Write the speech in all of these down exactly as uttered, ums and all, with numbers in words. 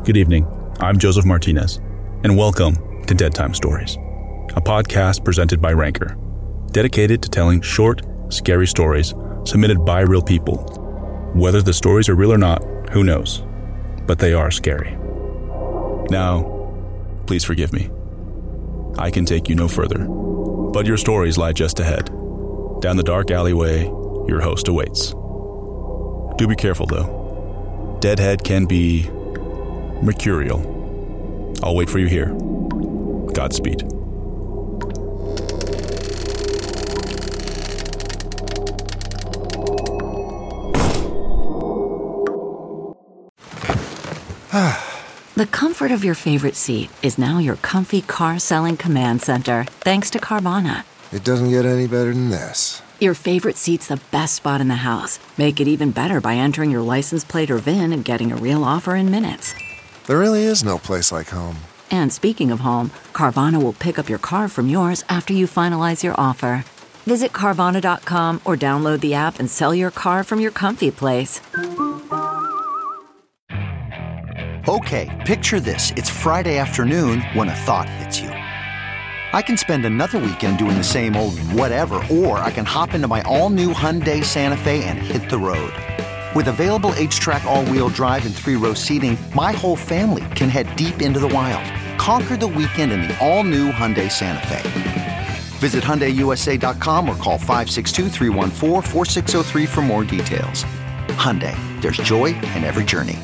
Good evening, I'm Joseph Martinez, and welcome to Dead Time Stories, a podcast presented by Ranker, dedicated to telling short, scary stories submitted by real people. Whether the stories are real or not, who knows? But they are scary. Now, please forgive me. I can take you no further, but your stories lie just ahead. Down the dark alleyway, your host awaits. Do be careful, though. Deadhead can be mercurial. I'll wait for you here. Godspeed. The comfort of your favorite seat is now your comfy car-selling command center, thanks to Carvana. It doesn't get any better than this. Your favorite seat's the best spot in the house. Make it even better by entering your license plate or V I N and getting a real offer in minutes. There really is no place like home. And speaking of home, Carvana will pick up your car from yours after you finalize your offer. Visit Carvana dot com or download the app and sell your car from your comfy place. Okay, picture this. It's Friday afternoon when a thought hits you. I can spend another weekend doing the same old whatever, or I can hop into my all-new Hyundai Santa Fe and hit the road. With available H-Track all-wheel drive and three-row seating, my whole family can head deep into the wild. Conquer the weekend in the all-new Hyundai Santa Fe. Visit Hyundai U S A dot com or call five six two, three one four, four six zero three for more details. Hyundai, there's joy in every journey.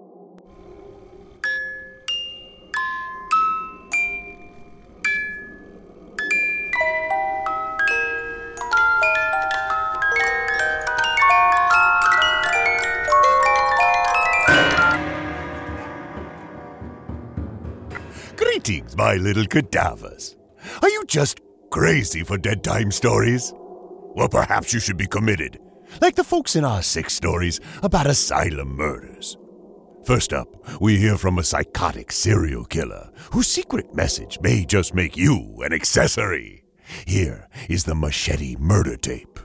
Greetings, my little cadavers. Are you just crazy for dead time stories? Well, perhaps you should be committed, like the folks in our six stories about asylum murders. First up, we hear from a psychotic serial killer whose secret message may just make you an accessory. Here is the machete murder tape.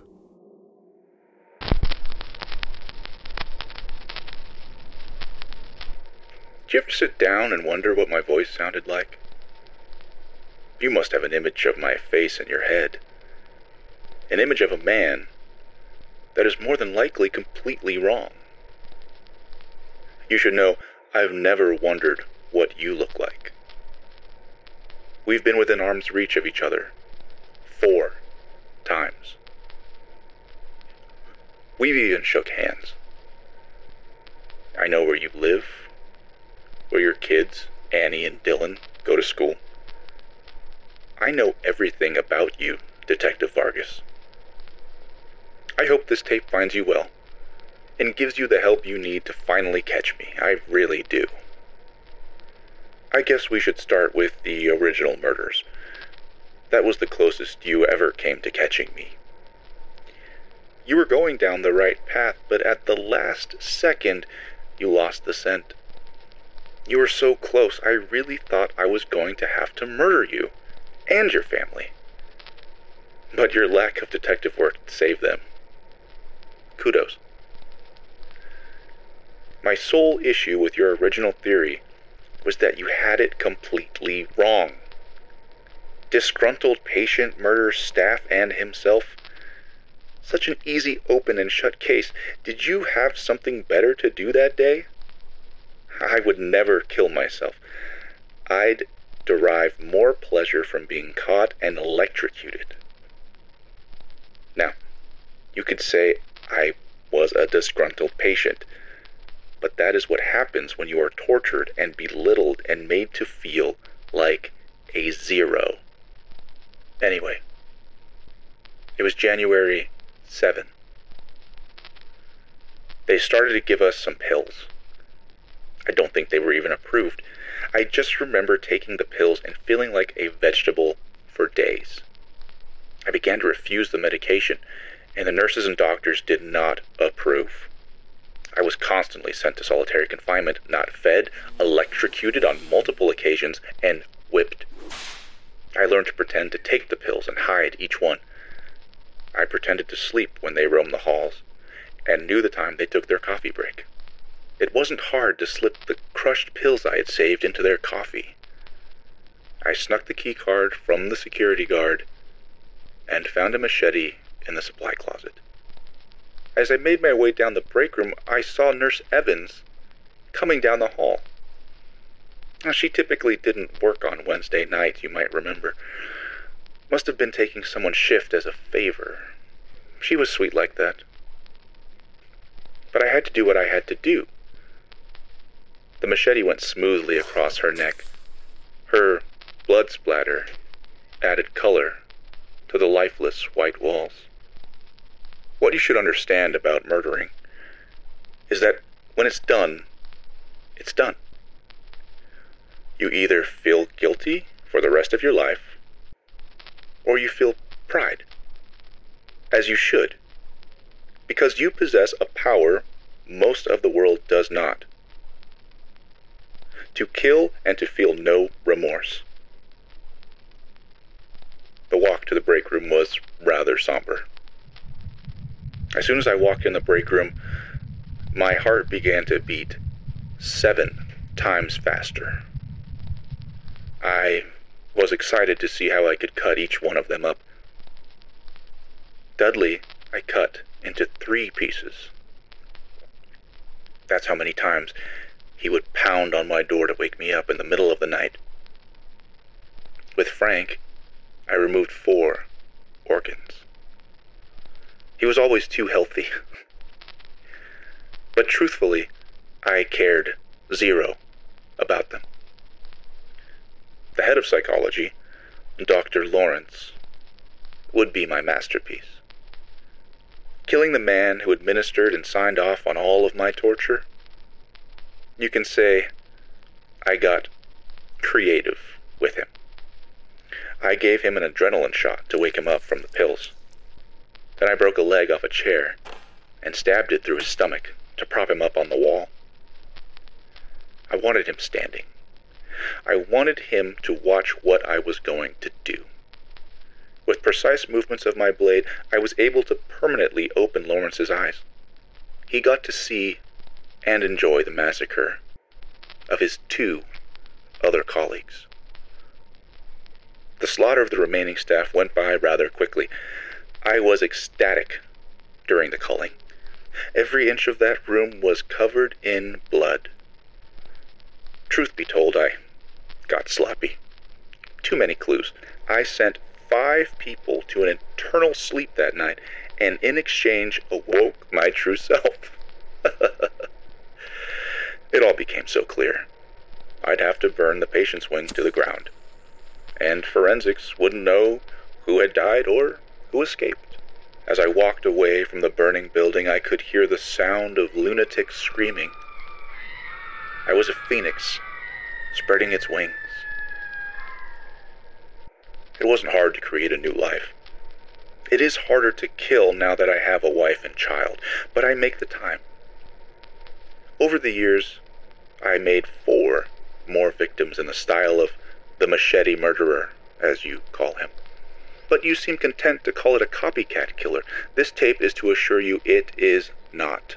Do you ever sit down and wonder what my voice sounded like? You must have an image of my face in your head. An image of a man that is more than likely completely wrong. You should know I've never wondered what you look like. We've been within arm's reach of each other four times. We've even shook hands. I know where you live, where your kids, Annie and Dylan, go to school. I know everything about you, Detective Vargas. I hope this tape finds you well and gives you the help you need to finally catch me. I really do. I guess we should start with the original murders. That was the closest you ever came to catching me. You were going down the right path, but at the last second, you lost the scent. You were so close, I really thought I was going to have to murder you and your family. But your lack of detective work saved them. Kudos. My sole issue with your original theory was that you had it completely wrong. Disgruntled patient murders staff and himself. Such an easy open and shut case. Did you have something better to do that day? I would never kill myself. I'd derive more pleasure from being caught and electrocuted. Now, you could say I was a disgruntled patient, but that is what happens when you are tortured and belittled and made to feel like a zero. Anyway, it was January seventh. They started to give us some pills. I don't think they were even approved. I just remember taking the pills and feeling like a vegetable for days. I began to refuse the medication, and the nurses and doctors did not approve. I was constantly sent to solitary confinement, not fed, electrocuted on multiple occasions, and whipped. I learned to pretend to take the pills and hide each one. I pretended to sleep when they roamed the halls, and knew the time they took their coffee break. It wasn't hard to slip the crushed pills I had saved into their coffee. I snuck the key card from the security guard and found a machete in the supply closet. As I made my way down the break room, I saw Nurse Evans coming down the hall. Now, she typically didn't work on Wednesday night, you might remember. Must have been taking someone's shift as a favor. She was sweet like that. But I had to do what I had to do. The machete went smoothly across her neck. Her blood splatter added color to the lifeless white walls. What you should understand about murdering is that when it's done, it's done. You either feel guilty for the rest of your life, or you feel pride, as you should, because you possess a power most of the world does not. To kill and to feel no remorse. The walk to the break room was rather somber. As soon as I walked in the break room, my heart began to beat seven times faster. I was excited to see how I could cut each one of them up. Dudley, I cut into three pieces. That's how many times he would pound on my door to wake me up in the middle of the night. With Frank, I removed four organs. He was always too healthy. But truthfully, I cared zero about them. The head of psychology, Doctor Lawrence, would be my masterpiece. Killing the man who administered and signed off on all of my torture, you can say I got creative with him. I gave him an adrenaline shot to wake him up from the pills. Then I broke a leg off a chair and stabbed it through his stomach to prop him up on the wall. I wanted him standing. I wanted him to watch what I was going to do. With precise movements of my blade, I was able to permanently open Lawrence's eyes. He got to see and enjoy the massacre of his two other colleagues. The slaughter of the remaining staff went by rather quickly. I was ecstatic during the culling. Every inch of that room was covered in blood. Truth be told, I got sloppy. Too many clues. I sent five people to an eternal sleep that night, and in exchange awoke my true self. It all became so clear. I'd have to burn the patient's wing to the ground, and forensics wouldn't know who had died or who escaped. As I walked away from the burning building, I could hear the sound of lunatics screaming. I was a phoenix, spreading its wings. It wasn't hard to create a new life. It is harder to kill now that I have a wife and child, but I make the time. Over the years, I made four more victims in the style of the machete murderer, as you call him. But you seem content to call it a copycat killer. This tape is to assure you it is not.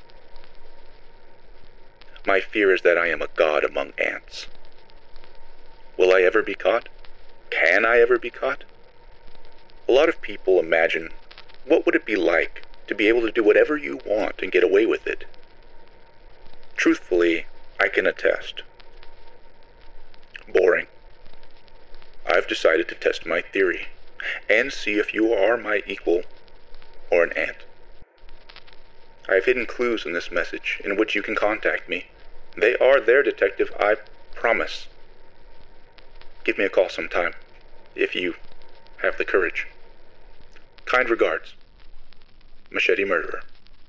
My fear is that I am a god among ants. Will I ever be caught? Can I ever be caught? A lot of people imagine, what would it be like to be able to do whatever you want and get away with it? Truthfully, I can attest. Boring. I've decided to test my theory and see if you are my equal or an ant. I have hidden clues in this message in which you can contact me. They are there, detective, I promise. Give me a call sometime, if you have the courage. Kind regards, Machete Murderer.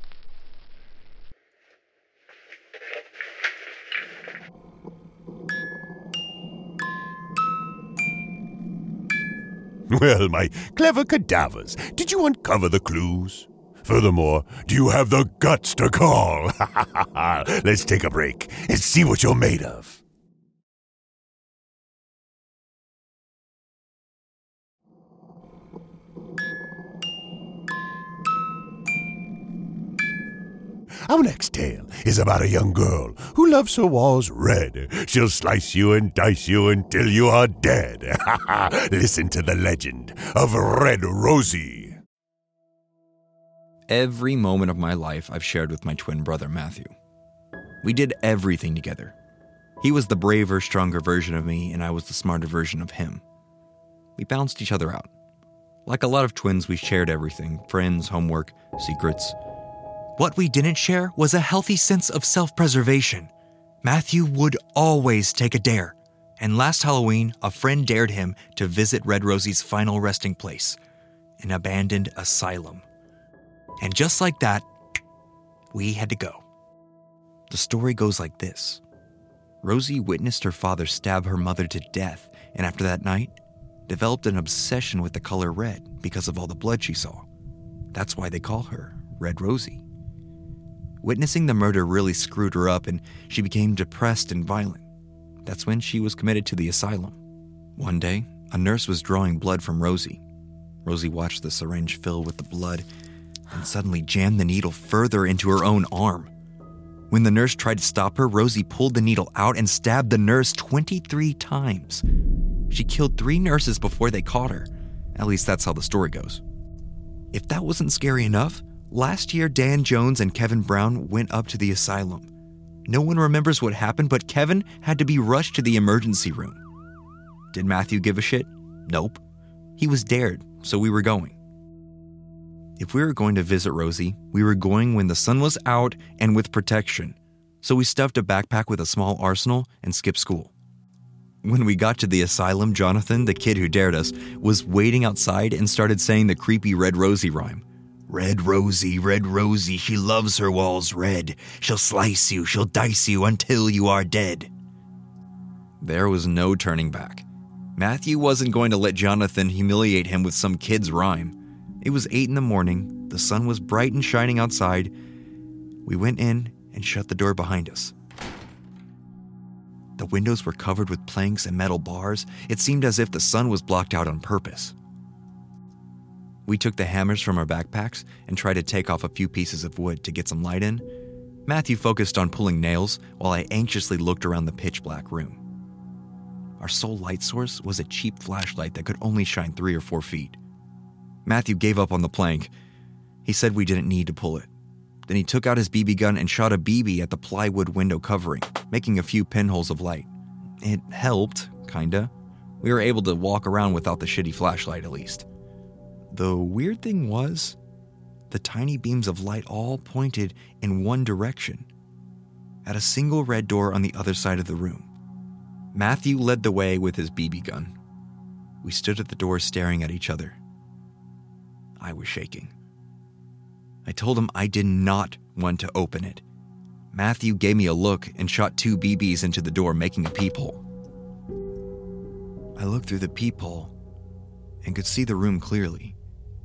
Well, my clever cadavers, did you uncover the clues? Furthermore, do you have the guts to call? Let's take a break and see what you're made of. Our next tale is about a young girl who loves her walls red. She'll slice you and dice you until you are dead. Listen to the legend of Red Rosie. Every moment of my life I've shared with my twin brother, Matthew. We did everything together. He was the braver, stronger version of me, and I was the smarter version of him. We balanced each other out. Like a lot of twins, we shared everything: friends, homework, secrets. What we didn't share was a healthy sense of self-preservation. Matthew would always take a dare, and last Halloween, a friend dared him to visit Red Rosie's final resting place, an abandoned asylum. And just like that, we had to go. The story goes like this. Rosie witnessed her father stab her mother to death, and after that night, developed an obsession with the color red because of all the blood she saw. That's why they call her Red Rosie. Witnessing the murder really screwed her up, and she became depressed and violent. That's when she was committed to the asylum. One day, a nurse was drawing blood from Rosie. Rosie watched the syringe fill with the blood and suddenly jammed the needle further into her own arm. When the nurse tried to stop her, Rosie pulled the needle out and stabbed the nurse twenty-three times. She killed three nurses before they caught her. At least that's how the story goes. If that wasn't scary enough, last year Dan Jones and Kevin Brown went up to the asylum. No one remembers what happened, but Kevin had to be rushed to the emergency room. Did Matthew give a shit? Nope. He was dared, so we were going. If we were going to visit Rosie, we were going when the sun was out and with protection, so we stuffed a backpack with a small arsenal and skipped school. When we got to the asylum, Jonathan, the kid who dared us, was waiting outside and started saying the creepy Red Rosie rhyme. Red Rosie, Red Rosie, she loves her walls red. She'll slice you, she'll dice you until you are dead. There was no turning back. Matthew wasn't going to let Jonathan humiliate him with some kid's rhyme. It was eight in the morning, the sun was bright and shining outside. We went in and shut the door behind us. The windows were covered with planks and metal bars. It seemed as if the sun was blocked out on purpose. We took the hammers from our backpacks and tried to take off a few pieces of wood to get some light in. Matthew focused on pulling nails while I anxiously looked around the pitch-black room. Our sole light source was a cheap flashlight that could only shine three or four feet. Matthew gave up on the plank. He said we didn't need to pull it. Then he took out his B B gun and shot a B B at the plywood window covering, making a few pinholes of light. It helped, kinda. We were able to walk around without the shitty flashlight at least. The weird thing was, the tiny beams of light all pointed in one direction, at a single red door on the other side of the room. Matthew led the way with his B B gun. We stood at the door staring at each other. I was shaking. I told him I did not want to open it. Matthew gave me a look and shot two B Bs into the door, making a peephole. I looked through the peephole and could see the room clearly.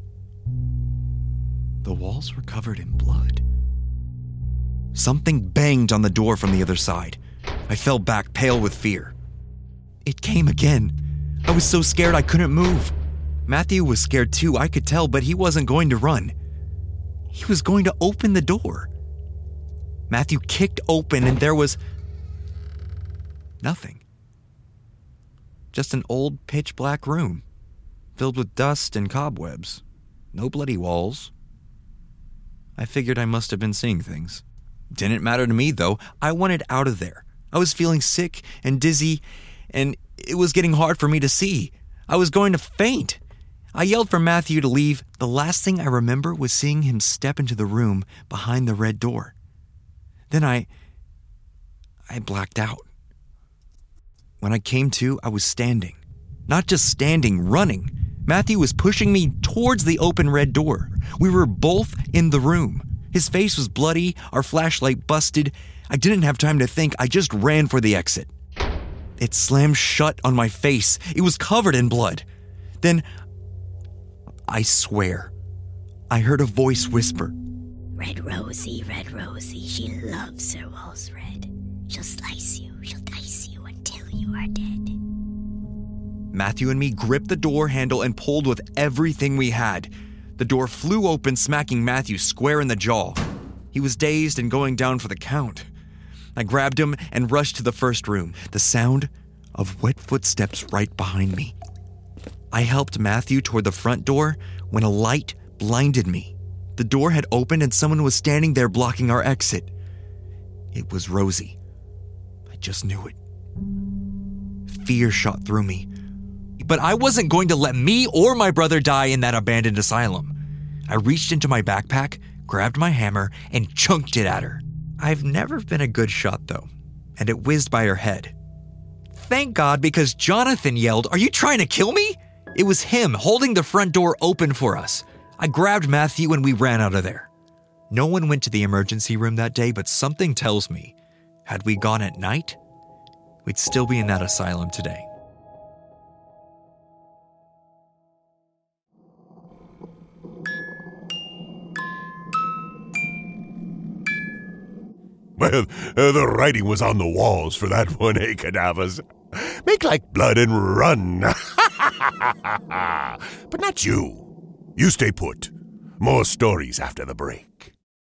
The walls were covered in blood. Something banged on the door from the other side. I fell back, pale with fear. It came again. I was so scared I couldn't move. Matthew was scared too, I could tell, but he wasn't going to run. He was going to open the door. Matthew kicked open and there was nothing. Just an old pitch-black room, filled with dust and cobwebs. No bloody walls. I figured I must have been seeing things. Didn't matter to me, though. I wanted out of there. I was feeling sick and dizzy, and it was getting hard for me to see. I was going to faint. I yelled for Matthew to leave. The last thing I remember was seeing him step into the room behind the red door. Then I... I blacked out. When I came to, I was standing. Not just standing, running. Matthew was pushing me towards the open red door. We were both in the room. His face was bloody, our flashlight busted. I didn't have time to think, I just ran for the exit. It slammed shut on my face. It was covered in blood. Then, I swear, I heard a voice whisper, Red Rosie, Red Rosie, she loves her walls red. She'll slice you, she'll dice you until you are dead. Matthew and me gripped the door handle and pulled with everything we had. The door flew open, smacking Matthew square in the jaw. He was dazed and going down for the count. I grabbed him and rushed to the first room, the sound of wet footsteps right behind me. I helped Matthew toward the front door when a light blinded me. The door had opened and someone was standing there blocking our exit. It was Rosie. I just knew it. Fear shot through me. But I wasn't going to let me or my brother die in that abandoned asylum. I reached into my backpack, grabbed my hammer, and chunked it at her. I've never been a good shot, though, and it whizzed by her head. Thank God, because Jonathan yelled, "Are you trying to kill me?" It was him holding the front door open for us. I grabbed Matthew and we ran out of there. No one went to the emergency room that day, but something tells me, had we gone at night, we'd still be in that asylum today. Well, uh, the writing was on the walls for that one, eh, cadavers? Make like blood and run. But not you. You stay put. More stories after the break.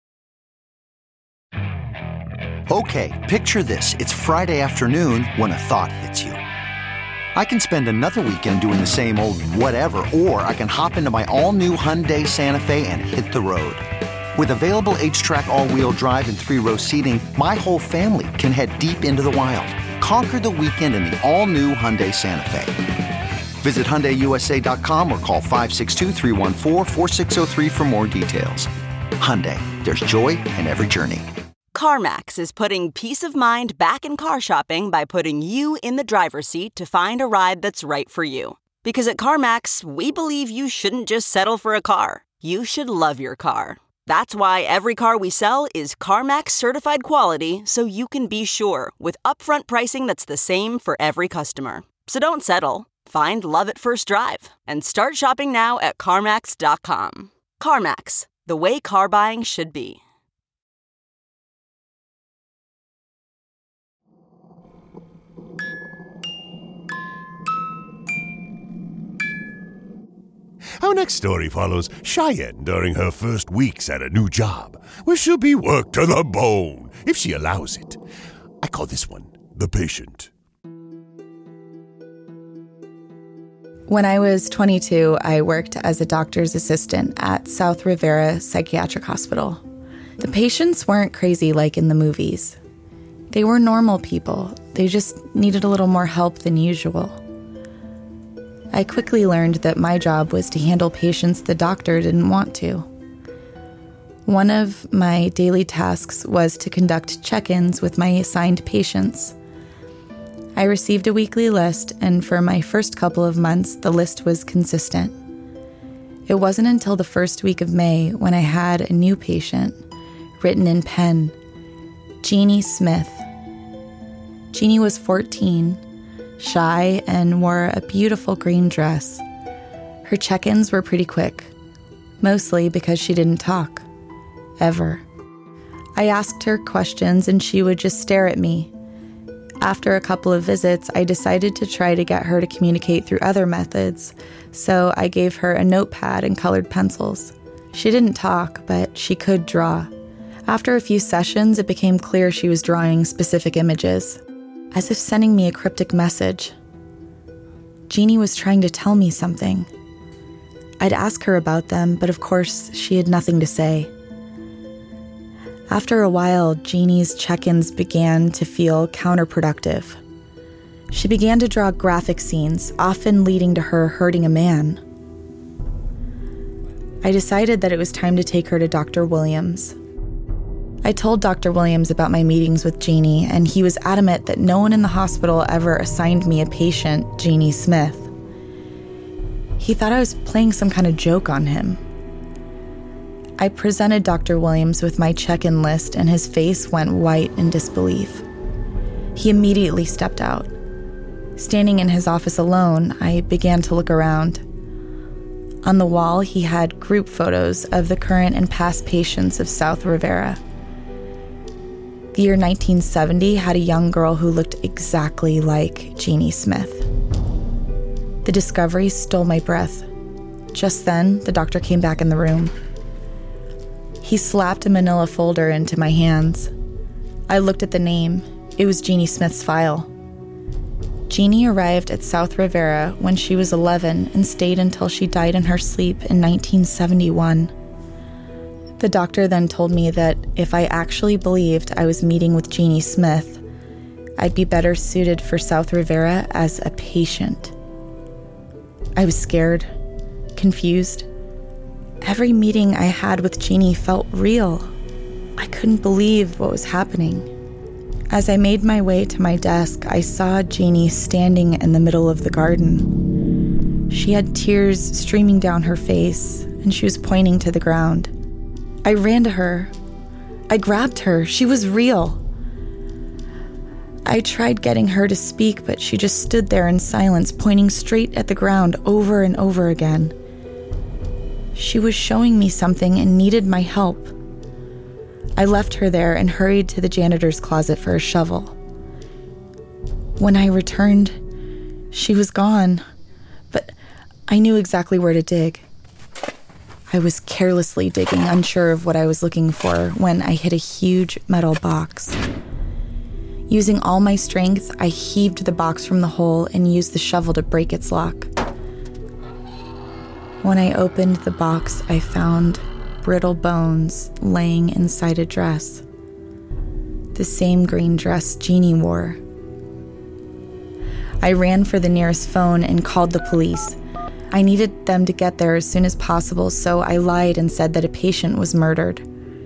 Okay, picture this. It's Friday afternoon when a thought hits you. I can spend another weekend doing the same old whatever, or I can hop into my all-new Hyundai Santa Fe and hit the road. With available H-Track all-wheel drive and three-row seating, my whole family can head deep into the wild. Conquer the weekend in the all-new Hyundai Santa Fe. Visit Hyundai U S A dot com or call five six two, three one four, four six zero three for more details. Hyundai, there's joy in every journey. CarMax is putting peace of mind back in car shopping by putting you in the driver's seat to find a ride that's right for you. Because at CarMax, we believe you shouldn't just settle for a car. You should love your car. That's why every car we sell is CarMax certified quality, so you can be sure with upfront pricing that's the same for every customer. So don't settle. Find love at first drive and start shopping now at CarMax dot com. CarMax, the way car buying should be. Our next story follows Cheyenne during her first weeks at a new job, where she'll be worked to the bone, if she allows it. I call this one The Patient. When I was twenty-two, I worked as a doctor's assistant at South Rivera Psychiatric Hospital. The patients weren't crazy like in the movies. They were normal people. They just needed a little more help than usual. I quickly learned that my job was to handle patients the doctor didn't want to. One of my daily tasks was to conduct check-ins with my assigned patients. I received a weekly list, and for my first couple of months, the list was consistent. It wasn't until the first week of May when I had a new patient, written in pen, Jeannie Smith. Jeannie was fourteen, shy, and wore a beautiful green dress. Her check-ins were pretty quick, mostly because she didn't talk, ever. I asked her questions and she would just stare at me. After a couple of visits, I decided to try to get her to communicate through other methods, so I gave her a notepad and colored pencils. She didn't talk, but she could draw. After a few sessions, it became clear she was drawing specific images, as if sending me a cryptic message. Jeannie was trying to tell me something. I'd ask her about them, but of course, she had nothing to say. After a while, Jeannie's check-ins began to feel counterproductive. She began to draw graphic scenes, often leading to her hurting a man. I decided that it was time to take her to Doctor Williams. I told Doctor Williams about my meetings with Jeannie, and he was adamant that no one in the hospital ever assigned me a patient, Jeannie Smith. He thought I was playing some kind of joke on him. I presented Doctor Williams with my check-in list, and his face went white in disbelief. He immediately stepped out. Standing in his office alone, I began to look around. On the wall, he had group photos of the current and past patients of South Rivera. The year nineteen seventy had a young girl who looked exactly like Jeannie Smith. The discovery stole my breath. Just then, the doctor came back in the room. He slapped a manila folder into my hands. I looked at the name. It was Jeannie Smith's file. Jeannie arrived at South Rivera when she was eleven and stayed until she died in her sleep in nineteen seventy-one. The doctor then told me that if I actually believed I was meeting with Jeannie Smith, I'd be better suited for South Rivera as a patient. I was scared, confused. Every meeting I had with Jeannie felt real. I couldn't believe what was happening. As I made my way to my desk, I saw Jeannie standing in the middle of the garden. She had tears streaming down her face, and she was pointing to the ground. I ran to her. I grabbed her. She was real. I tried getting her to speak, but she just stood there in silence, pointing straight at the ground over and over again. She was showing me something and needed my help. I left her there and hurried to the janitor's closet for a shovel. When I returned, she was gone, but I knew exactly where to dig. I was carelessly digging, unsure of what I was looking for, when I hit a huge metal box. Using all my strength, I heaved the box from the hole and used the shovel to break its lock. When I opened the box, I found brittle bones laying inside a dress. The same green dress Jeannie wore. I ran for the nearest phone and called the police. I needed them to get there as soon as possible, so I lied and said that a patient was murdered.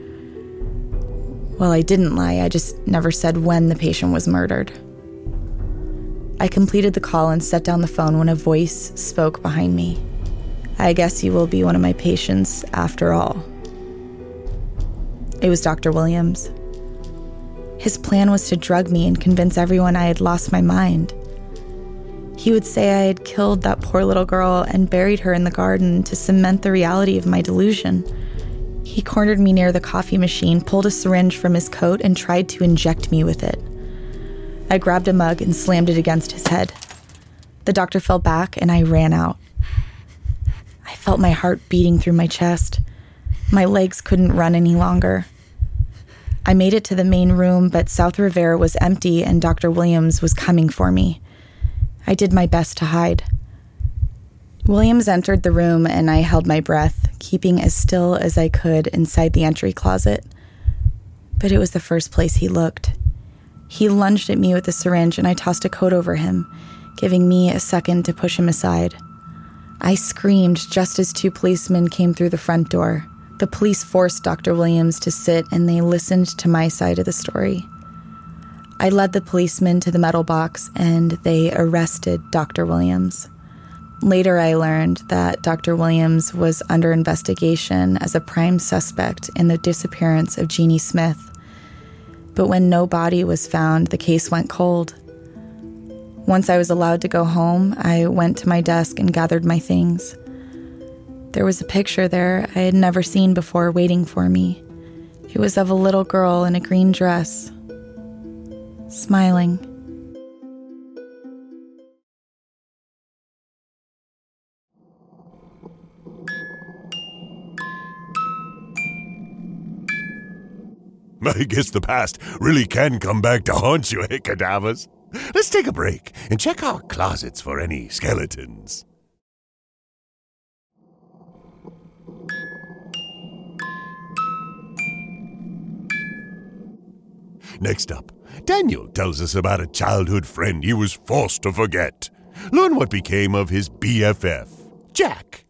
Well, I didn't lie, I just never said when the patient was murdered. I completed the call and set down the phone when a voice spoke behind me. I guess you will be one of my patients after all. It was Doctor Williams. His plan was to drug me and convince everyone I had lost my mind. He would say I had killed that poor little girl and buried her in the garden to cement the reality of my delusion. He cornered me near the coffee machine, pulled a syringe from his coat, and tried to inject me with it. I grabbed a mug and slammed it against his head. The doctor fell back, and I ran out. I felt my heart beating through my chest. My legs couldn't run any longer. I made it to the main room, but South Rivera was empty and Doctor Williams was coming for me. I did my best to hide. Williams entered the room and I held my breath, keeping as still as I could inside the entry closet. But it was the first place he looked. He lunged at me with a syringe and I tossed a coat over him, giving me a second to push him aside. I screamed just as two policemen came through the front door. The police forced Doctor Williams to sit and they listened to my side of the story. I led the policemen to the metal box and they arrested Doctor Williams. Later I learned that Doctor Williams was under investigation as a prime suspect in the disappearance of Jeannie Smith. But when no body was found, the case went cold. Once I was allowed to go home, I went to my desk and gathered my things. There was a picture there I had never seen before waiting for me. It was of a little girl in a green dress, smiling. I guess the past really can come back to haunt you, eh, cadavers? Let's take a break and check our closets for any skeletons. Next up, Daniel tells us about a childhood friend he was forced to forget. Learn what became of his B F F, Jack.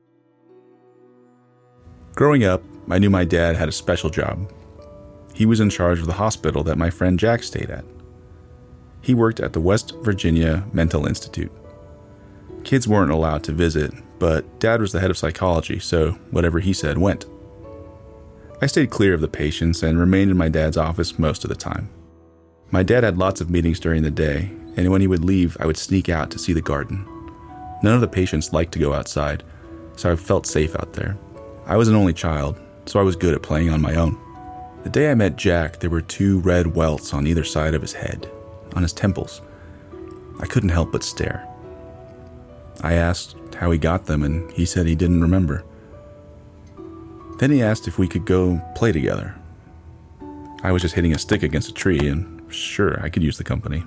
Growing up, I knew my dad had a special job. He was in charge of the hospital that my friend Jack stayed at. He worked at the West Virginia Mental Institute. Kids weren't allowed to visit, but Dad was the head of psychology, so whatever he said went. I stayed clear of the patients and remained in my dad's office most of the time. My dad had lots of meetings during the day, and when he would leave, I would sneak out to see the garden. None of the patients liked to go outside, so I felt safe out there. I was an only child, so I was good at playing on my own. The day I met Jack, there were two red welts on either side of his head, on his temples. I couldn't help but stare. I asked how he got them, and he said he didn't remember. Then he asked if we could go play together. I was just hitting a stick against a tree, and sure, I could use the company.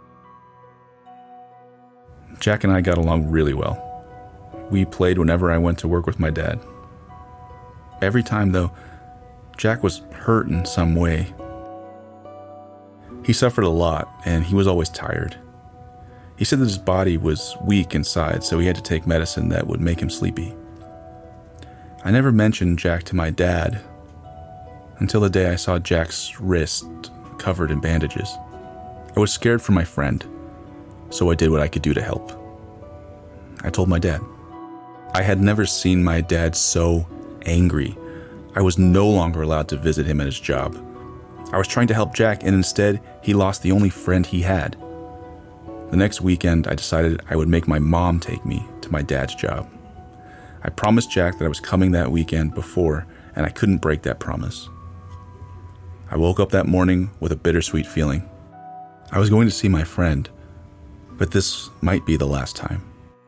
Jack and I got along really well. We played whenever I went to work with my dad. Every time, though, Jack was hurt in some way. He suffered a lot, and he was always tired. He said that his body was weak inside, so he had to take medicine that would make him sleepy. I never mentioned Jack to my dad until the day I saw Jack's wrist covered in bandages. I was scared for my friend, so I did what I could do to help. I told my dad. I had never seen my dad so angry. I was no longer allowed to visit him at his job. I was trying to help Jack, and instead, he lost the only friend he had. The next weekend, I decided I would make my mom take me to my dad's job. I promised Jack that I was coming that weekend before, and I couldn't break that promise. I woke up that morning with a bittersweet feeling. I was going to see my friend, but this might be the last time.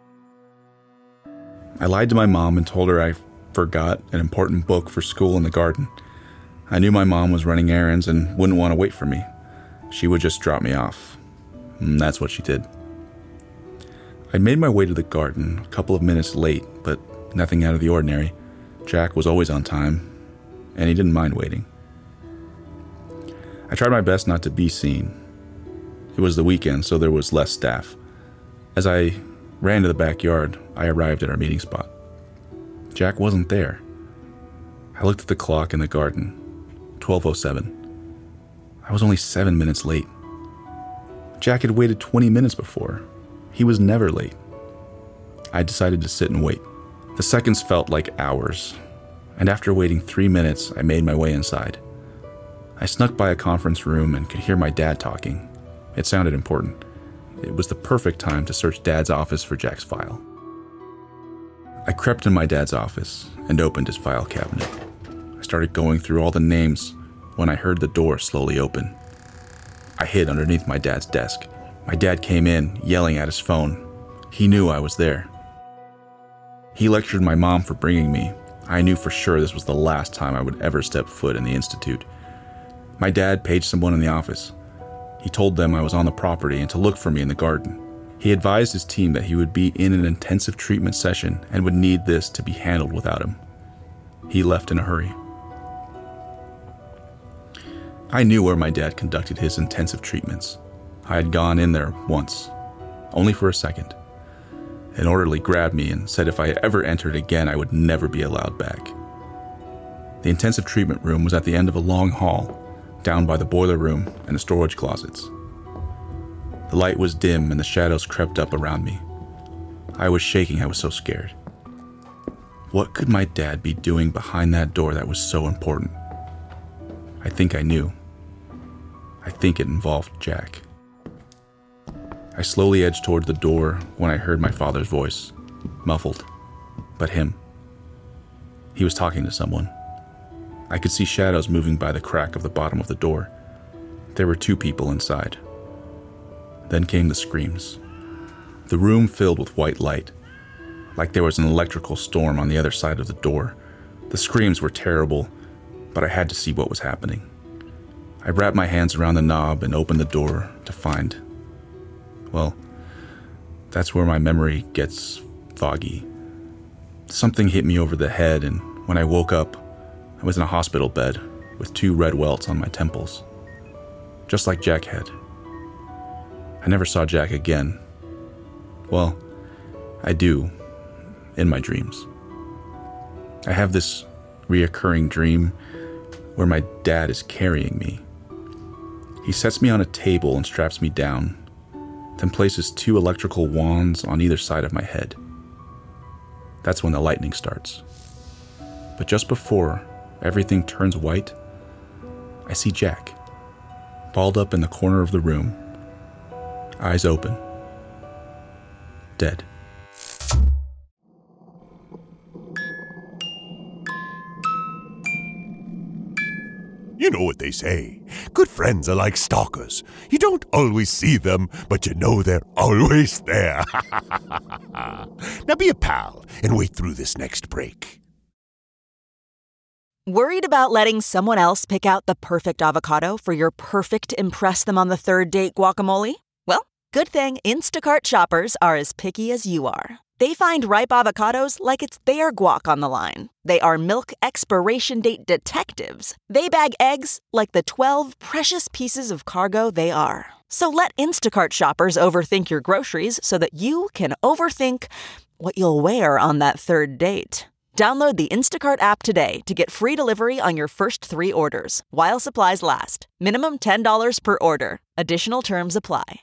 I lied to my mom and told her I forgot an important book for school in the garden. I knew my mom was running errands and wouldn't want to wait for me. She would just drop me off. And that's what she did. I made my way to the garden a couple of minutes late, but nothing out of the ordinary. Jack was always on time, and he didn't mind waiting. I tried my best not to be seen. It was the weekend, so there was less staff. As I ran to the backyard, I arrived at our meeting spot. Jack wasn't there. I looked at the clock in the garden. twelve oh seven. I was only seven minutes late. Jack had waited twenty minutes before. He was never late. I decided to sit and wait. The seconds felt like hours, and after waiting three minutes, I made my way inside. I snuck by a conference room and could hear my dad talking. It sounded important. It was the perfect time to search Dad's office for Jack's file. I crept in my dad's office and opened his file cabinet. I started going through all the names when I heard the door slowly open. I hid underneath my dad's desk. My dad came in, yelling at his phone. He knew I was there. He lectured my mom for bringing me. I knew for sure this was the last time I would ever step foot in the institute. My dad paged someone in the office. He told them I was on the property and to look for me in the garden. He advised his team that he would be in an intensive treatment session and would need this to be handled without him. He left in a hurry. I knew where my dad conducted his intensive treatments. I had gone in there once, only for a second. An orderly grabbed me and said if I ever entered again, I would never be allowed back. The intensive treatment room was at the end of a long hall, down by the boiler room and the storage closets. The light was dim and the shadows crept up around me. I was shaking, I was so scared. What could my dad be doing behind that door that was so important? I think I knew. I think it involved Jack. I slowly edged toward the door when I heard my father's voice, muffled, but him. He was talking to someone. I could see shadows moving by the crack of the bottom of the door. There were two people inside. Then came the screams. The room filled with white light, like there was an electrical storm on the other side of the door. The screams were terrible, but I had to see what was happening. I wrapped my hands around the knob and opened the door to find... Well, that's where my memory gets foggy. Something hit me over the head, and when I woke up, I was in a hospital bed with two red welts on my temples, just like Jack had. I never saw Jack again. Well, I do, in my dreams. I have this reoccurring dream where my dad is carrying me. He sets me on a table and straps me down, then places two electrical wands on either side of my head. That's when the lightning starts. But just before everything turns white, I see Jack, balled up in the corner of the room, eyes open, dead. You know what they say. Good friends are like stalkers. You don't always see them, but you know they're always there. Now be a pal and wait through this next break. Worried about letting someone else pick out the perfect avocado for your perfect impress-them-on-the-third-date guacamole? Well, good thing Instacart shoppers are as picky as you are. They find ripe avocados like it's their guac on the line. They are milk expiration date detectives. They bag eggs like the twelve precious pieces of cargo they are. So let Instacart shoppers overthink your groceries so that you can overthink what you'll wear on that third date. Download the Instacart app today to get free delivery on your first three orders, while supplies last. Minimum ten dollars per order. Additional terms apply.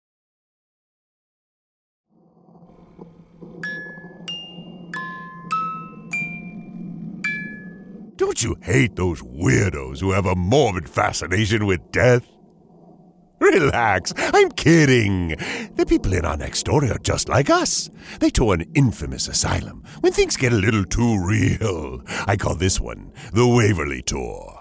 Don't you hate those weirdos who have a morbid fascination with death? Relax, I'm kidding. The people in our next story are just like us. They tour an infamous asylum when things get a little too real. I call this one the Waverly Tour.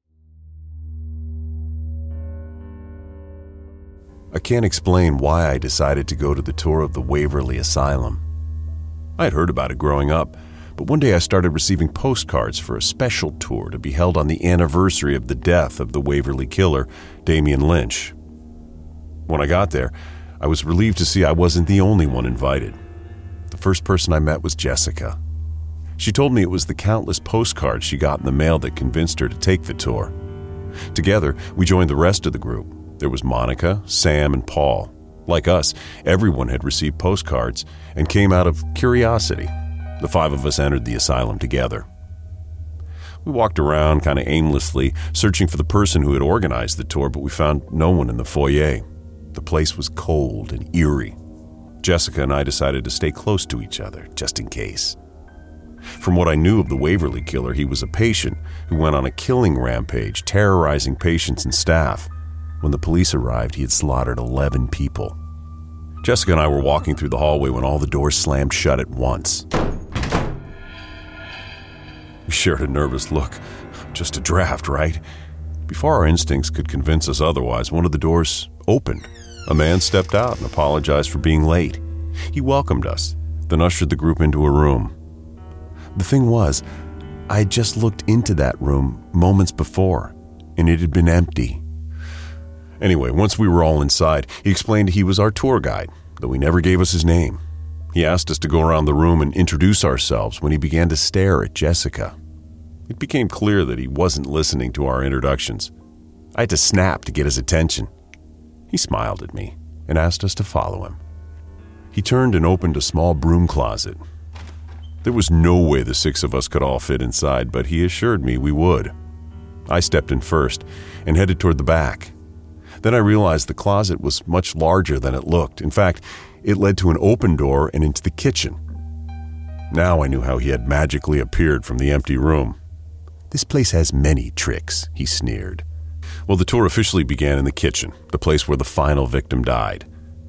I can't explain why I decided to go to the tour of the Waverly Asylum. I had heard about it growing up, but one day I started receiving postcards for a special tour to be held on the anniversary of the death of the Waverly Killer, Damian Lynch. When I got there, I was relieved to see I wasn't the only one invited. The first person I met was Jessica. She told me it was the countless postcards she got in the mail that convinced her to take the tour. Together, we joined the rest of the group. There was Monica, Sam, and Paul. Like us, everyone had received postcards and came out of curiosity. The five of us entered the asylum together. We walked around kind of aimlessly, searching for the person who had organized the tour, but we found no one in the foyer. The place was cold and eerie. Jessica and I decided to stay close to each other, just in case. From what I knew of the Waverly Killer, he was a patient who went on a killing rampage, terrorizing patients and staff. When the police arrived, he had slaughtered eleven people. Jessica and I were walking through the hallway when all the doors slammed shut at once. We shared a nervous look. Just a draft, right? Before our instincts could convince us otherwise, one of the doors opened. A man stepped out and apologized for being late. He welcomed us, then ushered the group into a room. The thing was, I had just looked into that room moments before, and it had been empty. Anyway, once we were all inside, he explained he was our tour guide, though he never gave us his name. He asked us to go around the room and introduce ourselves when he began to stare at Jessica. It became clear that he wasn't listening to our introductions. I had to snap to get his attention. He smiled at me and asked us to follow him. He turned and opened a small broom closet. There was no way the six of us could all fit inside, but he assured me we would. I stepped in first and headed toward the back. Then I realized the closet was much larger than it looked. In fact, it led to an open door and into the kitchen. Now I knew how he had magically appeared from the empty room. "This place has many tricks," he sneered. Well, the tour officially began in the kitchen, the place where the final victim died.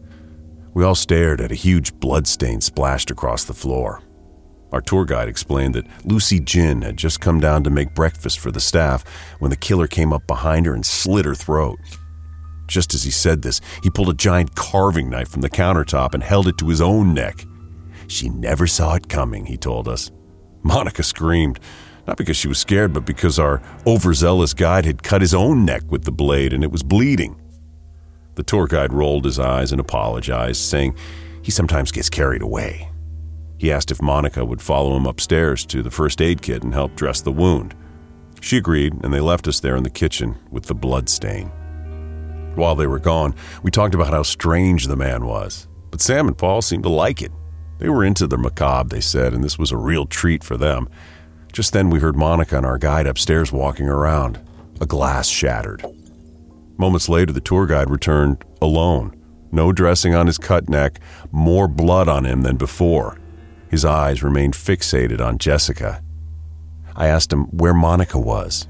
We all stared at a huge bloodstain splashed across the floor. Our tour guide explained that Lucy Jin had just come down to make breakfast for the staff when the killer came up behind her and slit her throat. Just as he said this, he pulled a giant carving knife from the countertop and held it to his own neck. She never saw it coming, he told us. Monica screamed, not because she was scared, but because our overzealous guide had cut his own neck with the blade and it was bleeding. The tour guide rolled his eyes and apologized, saying he sometimes gets carried away. He asked if Monica would follow him upstairs to the first aid kit and help dress the wound. She agreed, and they left us there in the kitchen with the blood stain. While they were gone, we talked about how strange the man was, but Sam and Paul seemed to like it. They were into the macabre, they said, and this was a real treat for them. Just then we heard Monica and our guide upstairs walking around. A glass shattered. Moments later, the tour guide returned alone. No dressing on his cut neck, more blood on him than before. His eyes remained fixated on Jessica. I asked him where Monica was.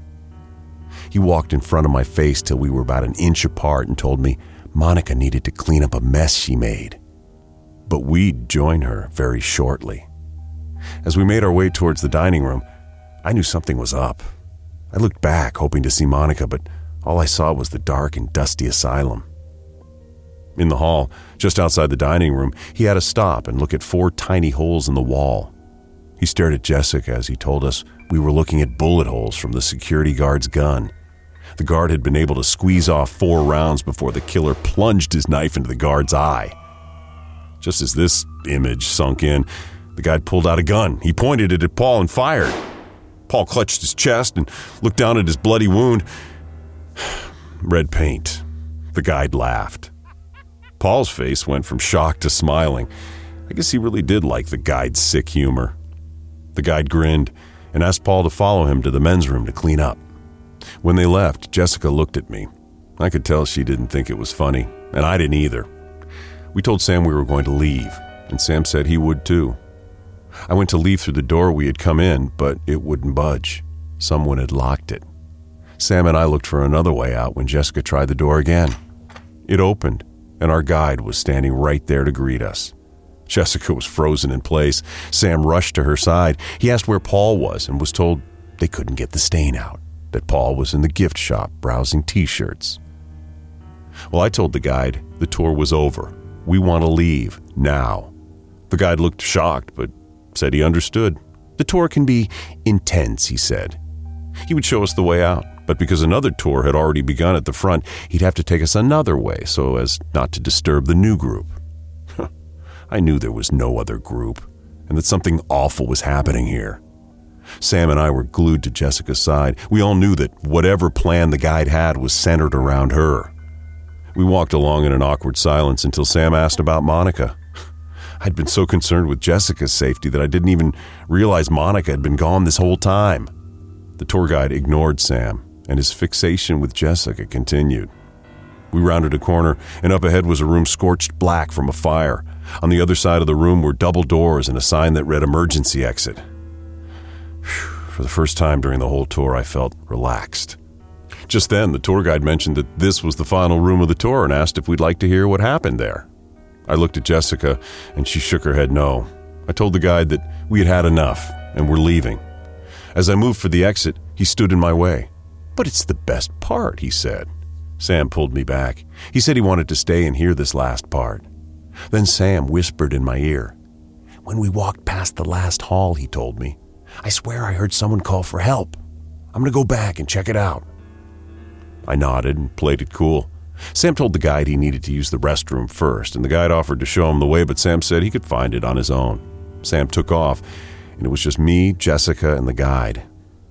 He walked in front of my face till we were about an inch apart and told me Monica needed to clean up a mess she made. But we'd join her very shortly. As we made our way towards the dining room, I knew something was up. I looked back, hoping to see Monica, but all I saw was the dark and dusty asylum. In the hall, just outside the dining room, he had us stop and look at four tiny holes in the wall. He stared at Jessica as he told us we were looking at bullet holes from the security guard's gun. The guard had been able to squeeze off four rounds before the killer plunged his knife into the guard's eye. Just as this image sunk in, the guy pulled out a gun. He pointed it at Paul and fired. Paul clutched his chest and looked down at his bloody wound. Red paint. The guide laughed. Paul's face went from shock to smiling. I guess he really did like the guide's sick humor. The guide grinned and asked Paul to follow him to the men's room to clean up. When they left, Jessica looked at me. I could tell she didn't think it was funny, and I didn't either. We told Sam we were going to leave, and Sam said he would too. I went to leave through the door we had come in, but it wouldn't budge. Someone had locked it. Sam and I looked for another way out when Jessica tried the door again. It opened, and our guide was standing right there to greet us. Jessica was frozen in place. Sam rushed to her side. He asked where Paul was and was told they couldn't get the stain out, that Paul was in the gift shop browsing t-shirts. Well, I told the guide the tour was over. We want to leave now. The guide looked shocked, but said he understood. The tour can be intense, he said. He would show us the way out, but because another tour had already begun at the front, he'd have to take us another way so as not to disturb the new group. I knew there was no other group, and that something awful was happening here. Sam and I were glued to Jessica's side. We all knew that whatever plan the guide had was centered around her. We walked along in an awkward silence until Sam asked about Monica. I'd been so concerned with Jessica's safety that I didn't even realize Monica had been gone this whole time. The tour guide ignored Sam, and his fixation with Jessica continued. We rounded a corner, and up ahead was a room scorched black from a fire. On the other side of the room were double doors and a sign that read emergency exit. For the first time during the whole tour, I felt relaxed. Just then, the tour guide mentioned that this was the final room of the tour and asked if we'd like to hear what happened there. I looked at Jessica, and she shook her head no. I told the guide that we had had enough and were leaving. As I moved for the exit, he stood in my way. "But it's the best part," he said. Sam pulled me back. He said he wanted to stay and hear this last part. Then Sam whispered in my ear. "When we walked past the last hall," he told me, "I swear I heard someone call for help. I'm going to go back and check it out." I nodded and played it cool. Sam told the guide he needed to use the restroom first, and the guide offered to show him the way, but Sam said he could find it on his own. Sam took off, and it was just me, Jessica, and the guide.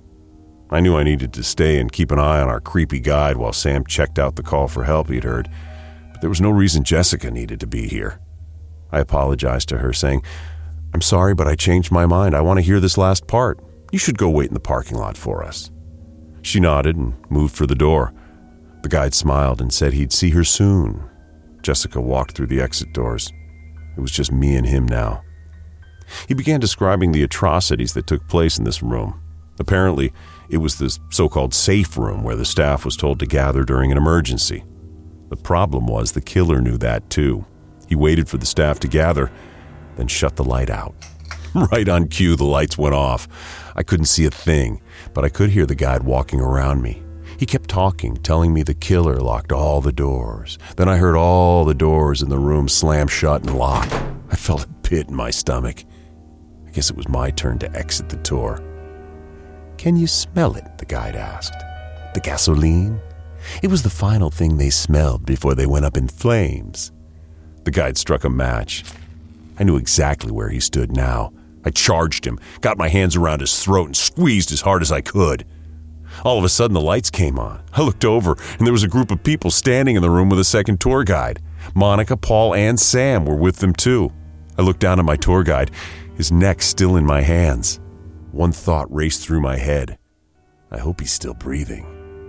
I knew I needed to stay and keep an eye on our creepy guide while Sam checked out the call for help he'd heard, but there was no reason Jessica needed to be here. I apologized to her, saying, "I'm sorry, but I changed my mind. I want to hear this last part. You should go wait in the parking lot for us." She nodded and moved for the door. The guide smiled and said he'd see her soon. Jessica walked through the exit doors. It was just me and him now. He began describing the atrocities that took place in this room. Apparently, it was the so-called safe room where the staff was told to gather during an emergency. The problem was the killer knew that too. He waited for the staff to gather, then shut the light out. Right on cue, the lights went off. I couldn't see a thing, but I could hear the guide walking around me. He kept talking, telling me the killer locked all the doors. Then I heard all the doors in the room slam shut and lock. I felt a pit in my stomach. I guess it was my turn to exit the tour. "Can you smell it?" the guide asked. "The gasoline?" It was the final thing they smelled before they went up in flames. The guide struck a match. I knew exactly where he stood now. I charged him, got my hands around his throat, and squeezed as hard as I could. All of a sudden, the lights came on. I looked over, and there was a group of people standing in the room with a second tour guide. Monica, Paul, and Sam were with them too. I looked down at my tour guide, his neck still in my hands. One thought raced through my head. I hope he's still breathing.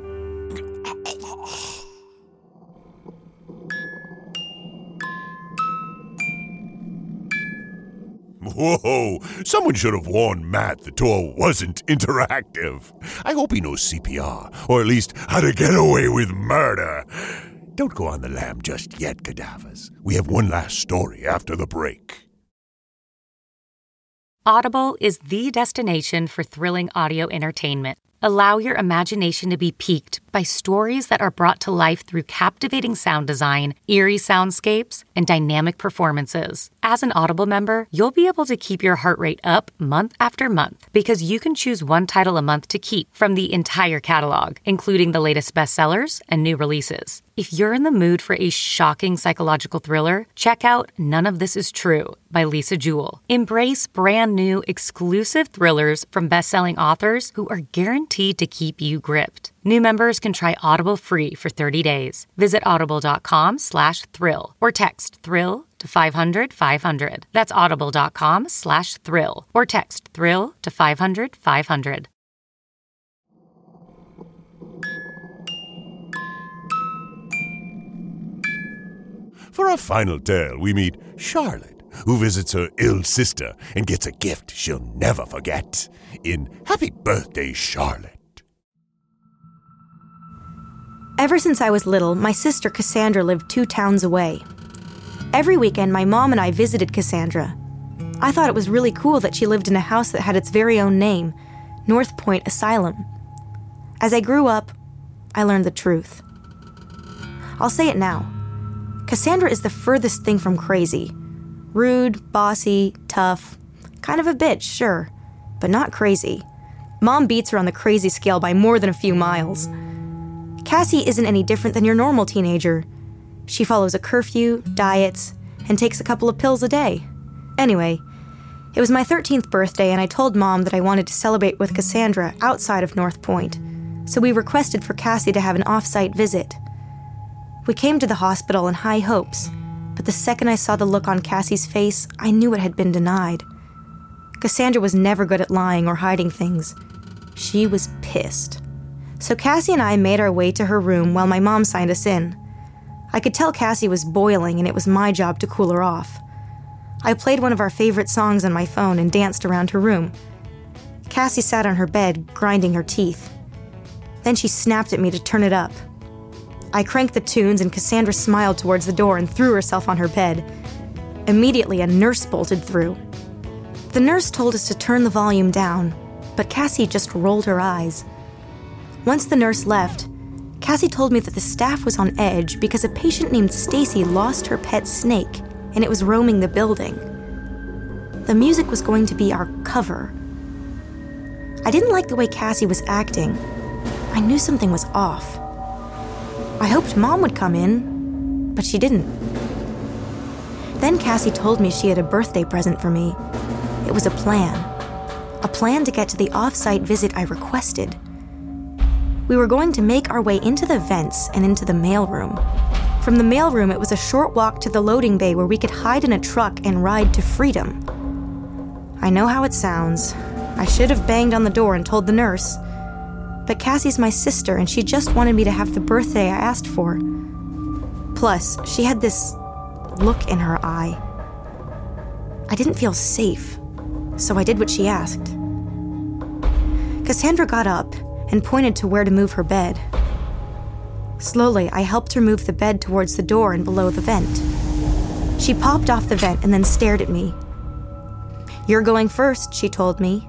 Whoa, someone should have warned Matt the tour wasn't interactive. I hope he knows C P R, or at least how to get away with murder. Don't go on the lam just yet, cadavers. We have one last story after the break. Audible is the destination for thrilling audio entertainment. Allow your imagination to be piqued by stories that are brought to life through captivating sound design, eerie soundscapes, and dynamic performances. As an Audible member, you'll be able to keep your heart rate up month after month because you can choose one title a month to keep from the entire catalog, including the latest bestsellers and new releases. If you're in the mood for a shocking psychological thriller, check out None of This Is True by Lisa Jewell. Embrace brand new, exclusive thrillers from best-selling authors who are guaranteed to keep you gripped. New members can try Audible free for thirty days. Visit audible.com slash thrill or text thrill to five hundred five hundred. That's audible.com slash thrill or text thrill to five hundred five hundred. For our final tale, we meet Charlotte, who visits her ill sister and gets a gift she'll never forget in Happy Birthday, Charlotte. Ever since I was little, my sister Cassandra lived two towns away. Every weekend, my mom and I visited Cassandra. I thought it was really cool that she lived in a house that had its very own name, North Point Asylum. As I grew up, I learned the truth. I'll say it now. Cassandra is the furthest thing from crazy. Rude, bossy, tough, kind of a bitch, sure, but not crazy. Mom beats her on the crazy scale by more than a few miles. Cassie isn't any different than your normal teenager. She follows a curfew, diets, and takes a couple of pills a day. Anyway, it was my thirteenth birthday and I told Mom that I wanted to celebrate with Cassandra outside of North Point, so we requested for Cassie to have an off-site visit. We came to the hospital in high hopes, but the second I saw the look on Cassie's face, I knew it had been denied. Cassandra was never good at lying or hiding things. She was pissed. So Cassie and I made our way to her room while my mom signed us in. I could tell Cassie was boiling and it was my job to cool her off. I played one of our favorite songs on my phone and danced around her room. Cassie sat on her bed, grinding her teeth. Then she snapped at me to turn it up. I cranked the tunes and Cassandra smiled towards the door and threw herself on her bed. Immediately, a nurse bolted through. The nurse told us to turn the volume down, but Cassie just rolled her eyes. Once the nurse left, Cassie told me that the staff was on edge because a patient named Stacy lost her pet snake and it was roaming the building. The music was going to be our cover. I didn't like the way Cassie was acting. I knew something was off. I hoped Mom would come in, but she didn't. Then Cassie told me she had a birthday present for me. It was a plan. A plan to get to the off-site visit I requested. We were going to make our way into the vents and into the mailroom. From the mailroom, it was a short walk to the loading bay where we could hide in a truck and ride to freedom. I know how it sounds. I should have banged on the door and told the nurse. But Cassie's my sister, and she just wanted me to have the birthday I asked for. Plus, she had this look in her eye. I didn't feel safe, so I did what she asked. Cassandra got up and pointed to where to move her bed. Slowly, I helped her move the bed towards the door and below the vent. She popped off the vent and then stared at me. "You're going first," she told me.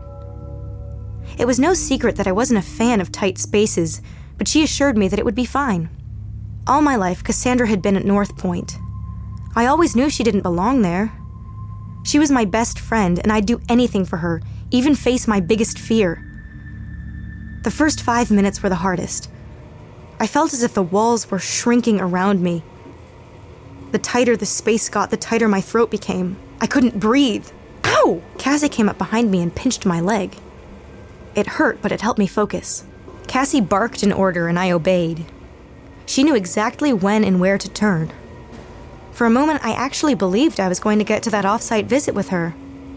It was no secret that I wasn't a fan of tight spaces, but she assured me that it would be fine. All my life, Cassandra had been at North Point. I always knew she didn't belong there. She was my best friend, and I'd do anything for her, even face my biggest fear. The first five minutes were the hardest. I felt as if the walls were shrinking around me. The tighter the space got, the tighter my throat became. I couldn't breathe. Ow! Cassie came up behind me and pinched my leg. It hurt, but it helped me focus. Cassie barked an order, and I obeyed. She knew exactly when and where to turn. For a moment, I actually believed I was going to get to that off-site visit with her.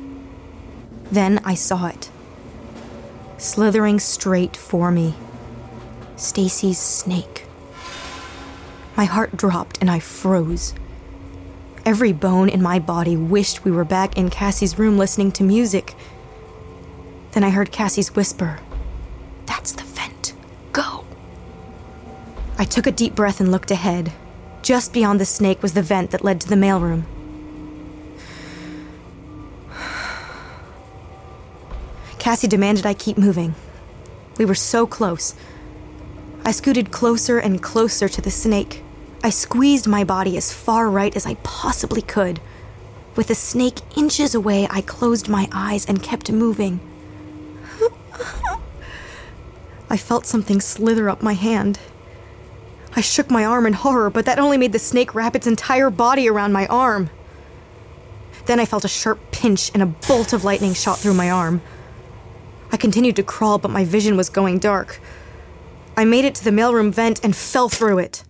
Then I saw it. Slithering straight for me. Stacy's snake. My heart dropped, and I froze. Every bone in my body wished we were back in Cassie's room listening to music. Then I heard Cassie's whisper, "That's the vent. Go." I took a deep breath and looked ahead. Just beyond the snake was the vent that led to the mailroom. Cassie demanded I keep moving. We were so close. I scooted closer and closer to the snake. I squeezed my body as far right as I possibly could. With the snake inches away, I closed my eyes and kept moving. I felt something slither up my hand. I shook my arm in horror, but that only made the snake wrap its entire body around my arm. Then I felt a sharp pinch and a bolt of lightning shot through my arm. I continued to crawl, but my vision was going dark. I made it to the mailroom vent and fell through it.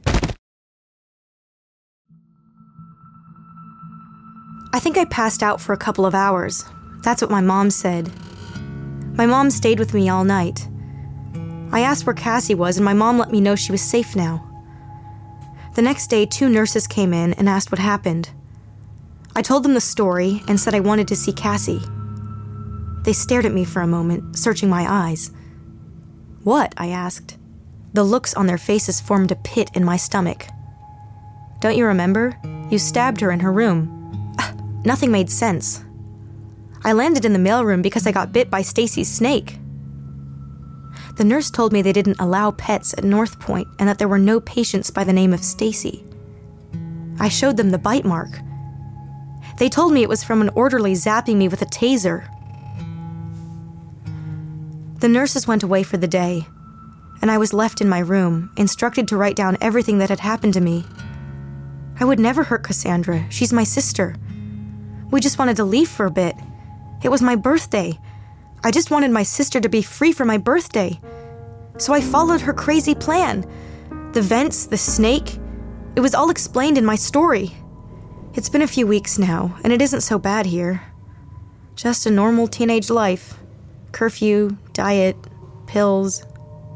I think I passed out for a couple of hours. That's what my mom said. My mom stayed with me all night. I asked where Cassie was, and my mom let me know she was safe now. The next day, two nurses came in and asked what happened. I told them the story and said I wanted to see Cassie. They stared at me for a moment, searching my eyes. "What?" I asked. The looks on their faces formed a pit in my stomach. "Don't you remember? You stabbed her in her room." Nothing made sense. I landed in the mailroom because I got bit by Stacy's snake. The nurse told me they didn't allow pets at North Point and that there were no patients by the name of Stacy. I showed them the bite mark. They told me it was from an orderly zapping me with a taser. The nurses went away for the day, and I was left in my room, instructed to write down everything that had happened to me. I would never hurt Cassandra. She's my sister. We just wanted to leave for a bit. It was my birthday. I just wanted my sister to be free for my birthday. So I followed her crazy plan. The vents, the snake, it was all explained in my story. It's been a few weeks now, and it isn't so bad here. Just a normal teenage life. Curfew, diet, pills.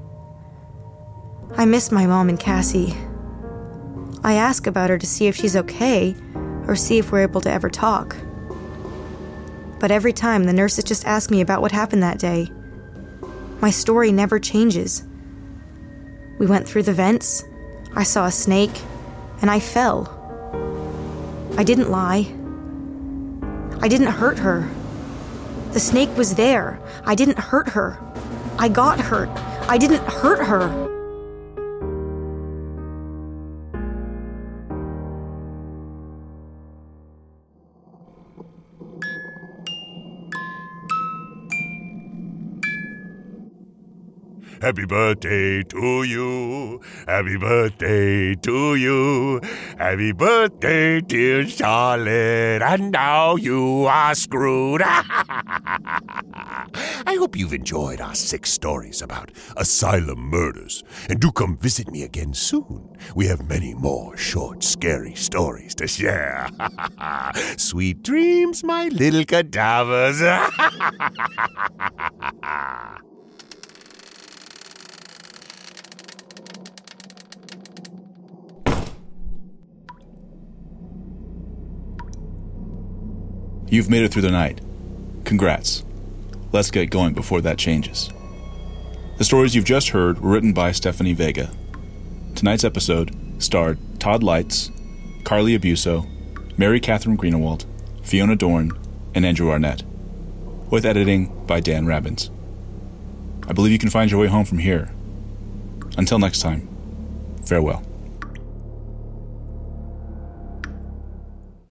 I miss my mom and Cassie. I ask about her to see if she's okay, or see if we're able to ever talk. But every time, the nurses just ask me about what happened that day. My story never changes. We went through the vents, I saw a snake, and I fell. I didn't lie. I didn't hurt her. The snake was there. I didn't hurt her. I got hurt. I didn't hurt her. Happy birthday to you. Happy birthday to you. Happy birthday, dear Charlotte. And now you are screwed. I hope you've enjoyed our six stories about asylum murders. And do come visit me again soon. We have many more short, scary stories to share. Sweet dreams, my little cadavers. You've made it through the night. Congrats. Let's get going before that changes. The stories you've just heard were written by Stephanie Vega. Tonight's episode starred Todd Leitz, Carly Abuso, Mary Catherine Greenewald, Fiona Dorn, and Andrew Arnett, with editing by Dan Rabbins. I believe you can find your way home from here. Until next time, farewell.